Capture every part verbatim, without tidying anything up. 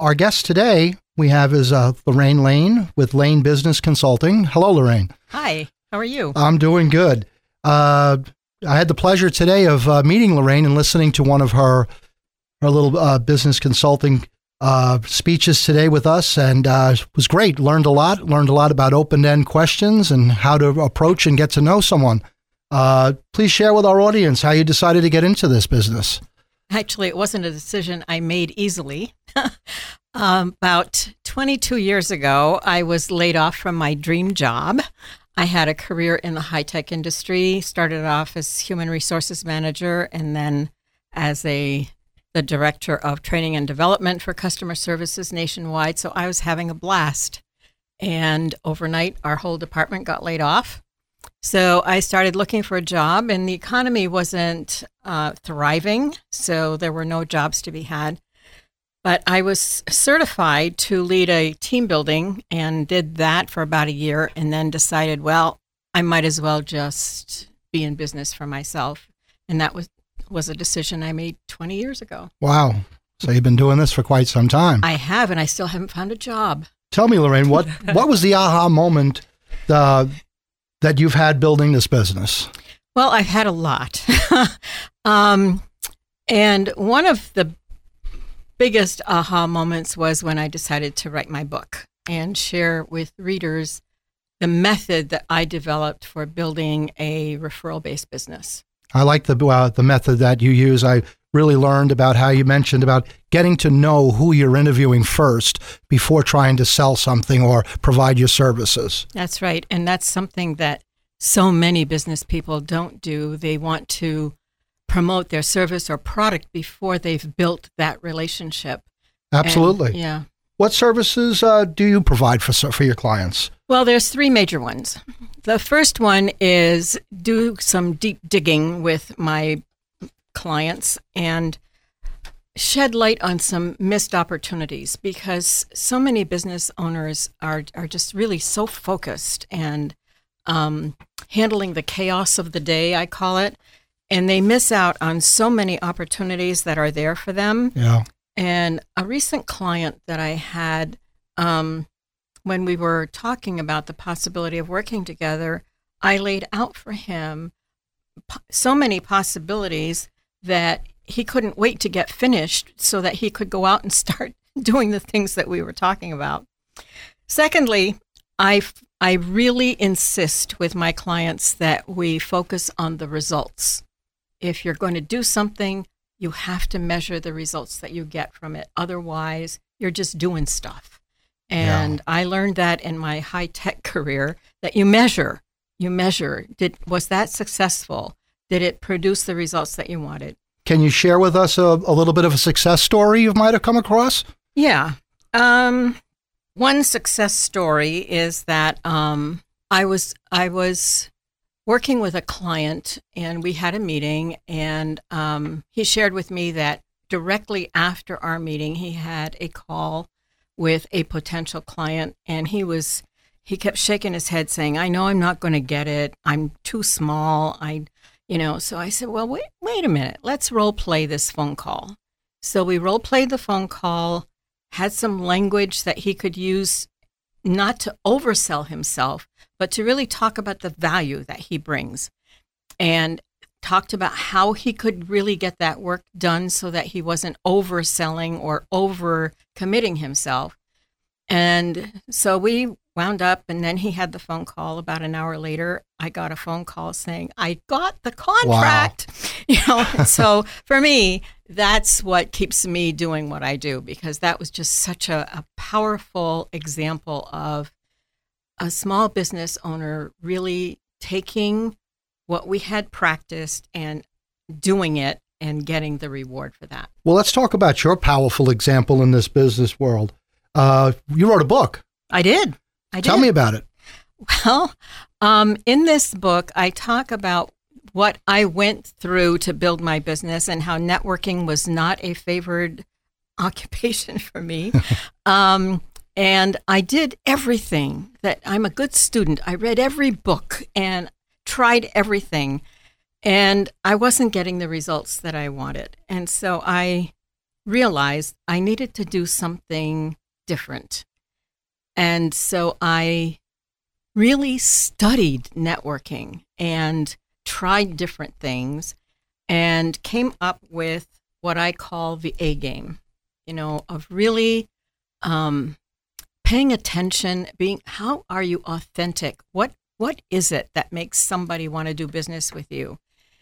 our guest today we have is uh, Lorraine Lane with Lane Business Consulting. Hello, Lorraine. Hi, how are you? I'm doing good. Uh, I had the pleasure today of uh, meeting Lorraine and listening to one of her her little uh, business consulting uh, speeches today with us, and uh, it was great. Learned a lot. Learned a lot about open-end questions and how to approach and get to know someone. Uh, please share with our audience how you decided to get into this business. Actually, it wasn't a decision I made easily. um, about twenty-two years ago, I was laid off from my dream job. I had a career in the high-tech industry, started off as human resources manager, and then as a the director of training and development for customer services nationwide. So I was having a blast. And overnight, our whole department got laid off. So I started looking for a job, and the economy wasn't uh, thriving, so there were no jobs to be had. But I was certified to lead a team building and did that for about a year, and then decided, well, I might as well just be in business for myself. And that was, was a decision I made twenty years ago. Wow. So you've been doing this for quite some time. I have, and I still haven't found a job. Tell me, Lorraine, what, what was the aha moment uh, that you've had building this business? Well, I've had a lot. um, and one of the biggest aha moments was when I decided to write my book and share with readers the method that I developed for building a referral-based business. I like the uh, the method that you use. I really learned about how you mentioned about getting to know who you're interviewing first before trying to sell something or provide your services. That's right. And that's something that so many business people don't do. They want to promote their service or product before they've built that relationship. Absolutely. And, yeah. What services uh, do you provide for for your clients? Well, there's three major ones. The first one is do some deep digging with my clients and shed light on some missed opportunities, because so many business owners are are just really so focused and um, handling the chaos of the day, I call it, and they miss out on so many opportunities that are there for them. Yeah. And a recent client that I had, um, when we were talking about the possibility of working together, I laid out for him po- so many possibilities that he couldn't wait to get finished so that he could go out and start doing the things that we were talking about. Secondly, I, I really insist with my clients that we focus on the results. If you're going to do something, you have to measure the results that you get from it. Otherwise, you're just doing stuff. And yeah. I learned that in my high-tech career, that you measure. You measure. Did was that successful? Did it produce the results that you wanted? Can you share with us a, a little bit of a success story you might have come across? Yeah. Um, one success story is that um, I was I was working with a client, and we had a meeting, and um, he shared with me that directly after our meeting, he had a call with a potential client, and he was he kept shaking his head saying, I know I'm not going to get it. I'm too small. I, you know, so I said, well, wait, wait a minute. Let's role play this phone call. So we role played the phone call, had some language that he could use not to oversell himself, but to really talk about the value that he brings, and talked about how he could really get that work done so that he wasn't overselling or over committing himself. And so we wound up, and then he had the phone call. About an hour later, I got a phone call saying, I got the contract. Wow. You know, so for me, that's what keeps me doing what I do, because that was just such a, a powerful example of a small business owner really taking what we had practiced and doing it and getting the reward for that. Well, let's talk about your powerful example in this business world. Uh, you wrote a book. I did. I did. Tell me about it. Well, um, in this book, I talk about what I went through to build my business and how networking was not a favored occupation for me. um, and I did everything that I'm a good student. I read every book and tried everything, and I wasn't getting the results that I wanted. And so I realized I needed to do something different. And so I really studied networking and tried different things and came up with what I call the A game, you know, of really um, paying attention, being, how are you authentic? What What is it that makes somebody want to do business with you?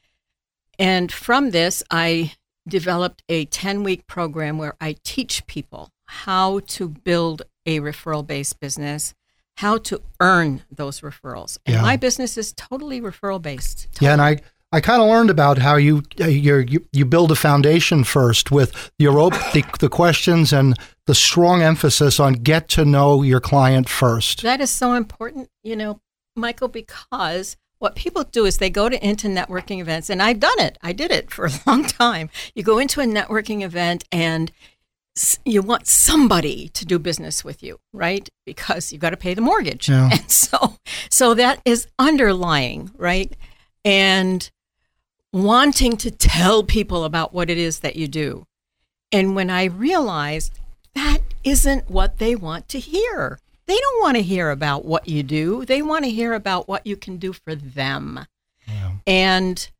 And from this, I developed a ten-week program where I teach people how to build a referral-based business, how to earn those referrals. And yeah. my business is totally referral-based. Totally. Yeah, and I, I kind of learned about how you you you build a foundation first with your op- the, the questions and the strong emphasis on get to know your client first. That is so important, you know, Michael, because what people do is they go to into networking events, and I've done it. I did it for a long time. You go into a networking event and you want somebody to do business with you, right? Because you've got to pay the mortgage. Yeah. And so, so that is underlying, right? And wanting to tell people about what it is that you do. And when I realized that isn't what they want to hear. They don't want to hear about what you do. They want to hear about what you can do for them. Yeah. And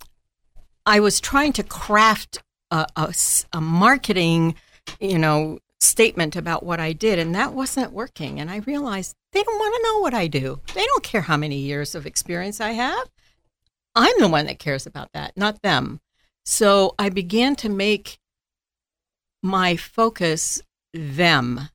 I was trying to craft a, a, a marketing, you know, statement about what I did, and that wasn't working. And I realized they don't want to know what I do. They don't care how many years of experience I have. I'm the one that cares about that, not them. So I began to make my focus them.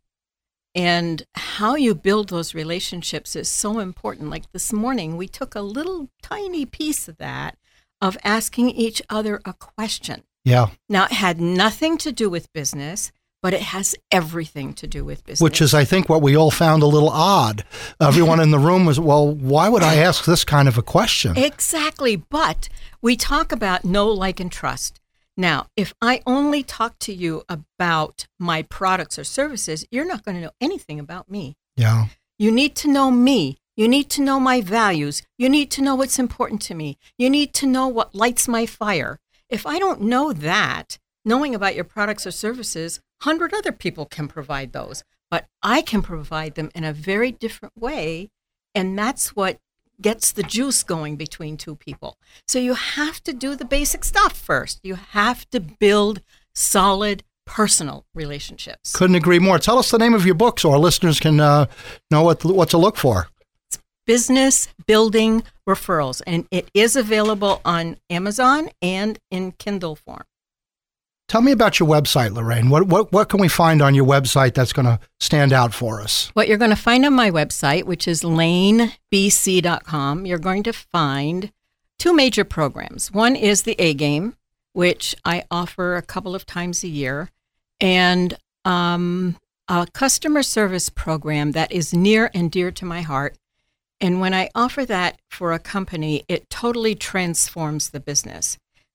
And how you build those relationships is so important. Like this morning, we took a little tiny piece of that, of asking each other a question. Yeah. Now, it had nothing to do with business, but it has everything to do with business. Which is, I think, what we all found a little odd. Everyone in the room was, well, why would I ask this kind of a question? Exactly. But we talk about know, like, and trust. Now, if I only talk to you about my products or services, you're not going to know anything about me. Yeah. You need to know me. You need to know my values. You need to know what's important to me. You need to know what lights my fire. If I don't know that, knowing about your products or services, a hundred other people can provide those. But I can provide them in a very different way, and that's what gets the juice going between two people. So you have to do the basic stuff first. You have to build solid personal relationships. Couldn't agree more. Tell us the name of your book so our listeners can uh, know what what to look for. It's Business Building Referrals, and it is available on Amazon and in Kindle form. Tell me about your website, Lorraine. What what what can we find on your website that's going to stand out for us? What you're going to find on my website, which is lane b c dot com, you're going to find two major programs. One is the A Game, which I offer a couple of times a year, and um, a customer service program that is near and dear to my heart. And when I offer that for a company, it totally transforms the business,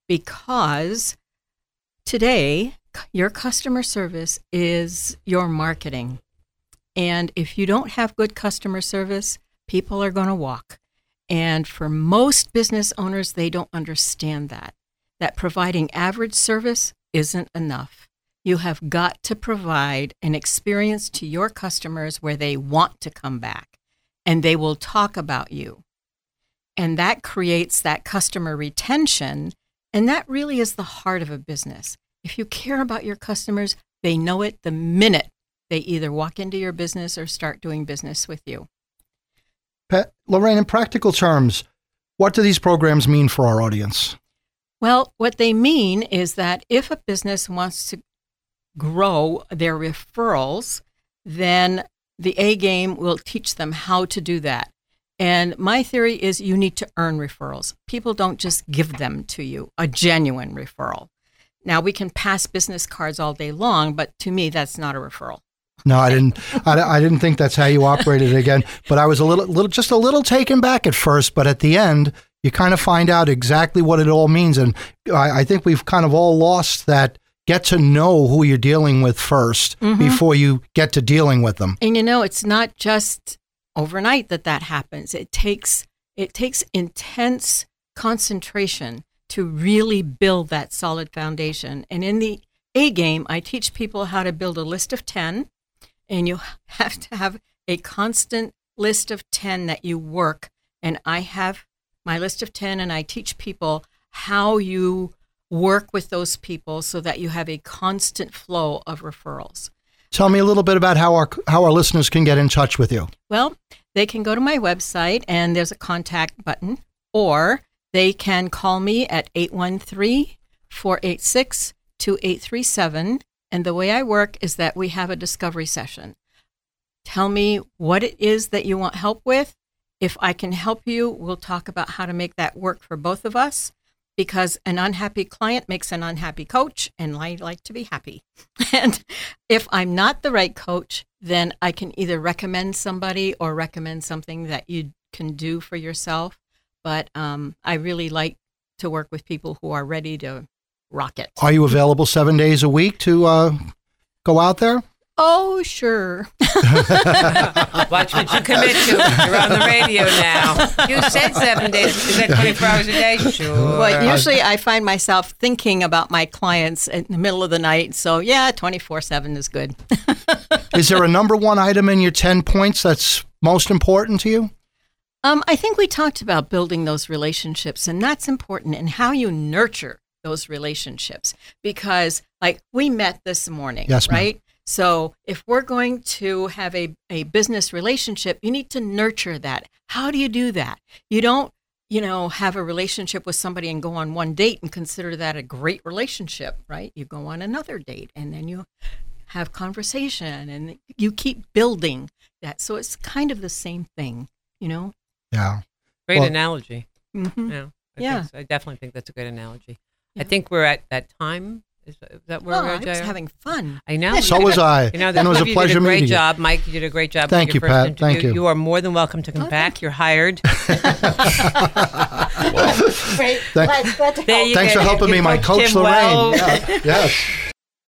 because today, your customer service is your marketing. And if you don't have good customer service, people are going to walk. And for most business owners, they don't understand that, that providing average service isn't enough. You have got to provide an experience to your customers where they want to come back and they will talk about you. And that creates that customer retention. And that really is the heart of a business. If you care about your customers, they know it the minute they either walk into your business or start doing business with you. Pat, Lorraine, in practical terms, what do these programs mean for our audience? Well, what they mean is that if a business wants to grow their referrals, then the A Game will teach them how to do that. And my theory is you need to earn referrals. People don't just give them to you, a genuine referral. Now, we can pass business cards all day long, but to me, that's not a referral. No, I didn't. I, I didn't think that's how you operated again. But I was a little, little, just a little taken back at first. But at the end, you kind of find out exactly what it all means. And I, I think we've kind of all lost that. Get to know who you're dealing with first mm-hmm. before you get to dealing with them. And you know, it's not just overnight that that happens. It takes it takes intense concentration to really build that solid foundation. And in the A game, I teach people how to build a list of ten, and you have to have a constant list of ten that you work. And I have my list of ten, and I teach people how you work with those people so that you have a constant flow of referrals. Tell me a little bit about how our how our listeners can get in touch with you. Well, they can go to my website, and there's a contact button, or they can call me at eight one three, four eight six, two eight three seven. And the way I work is that we have a discovery session. Tell me what it is that you want help with. If I can help you, we'll talk about how to make that work for both of us, because an unhappy client makes an unhappy coach, and I like to be happy. And if I'm not the right coach, then I can either recommend somebody or recommend something that you can do for yourself. But um, I really like to work with people who are ready to rock it. Are you available seven days a week to uh, go out there? Oh, sure. Watch what you commit to. You're on the radio now. You said seven days. Is that twenty-four hours a day? Sure. Well, usually I find myself thinking about my clients in the middle of the night. So, yeah, twenty-four seven is good. Is there a number one item in your ten points that's most important to you? Um, I think we talked about building those relationships, and that's important, and how you nurture those relationships. Because, like, we met this morning, yes, right? Ma'am. So if we're going to have a, a business relationship, you need to nurture that. How do you do that? You don't, you know, have a relationship with somebody and go on one date and consider that a great relationship, right? You go on another date, and then you have conversation, and you keep building that. So it's kind of the same thing, you know? Yeah. Great well, analogy. Mm-hmm. Yeah. I, yeah. think so. I definitely think that's a good analogy. Yeah. I think we're at that time. Is that where oh, we're I at? was having fun. I know. So was I. You know, and it was a you pleasure did a great meeting job. you. Mike, you did a great job. Thank with you, your first Pat. interview. Thank you. You are more than welcome to come oh, back. You're hired. Great. Thank, glad, glad to there you Thanks go. for helping You me, my coached coach, him Lorraine. well. Yeah. Yes.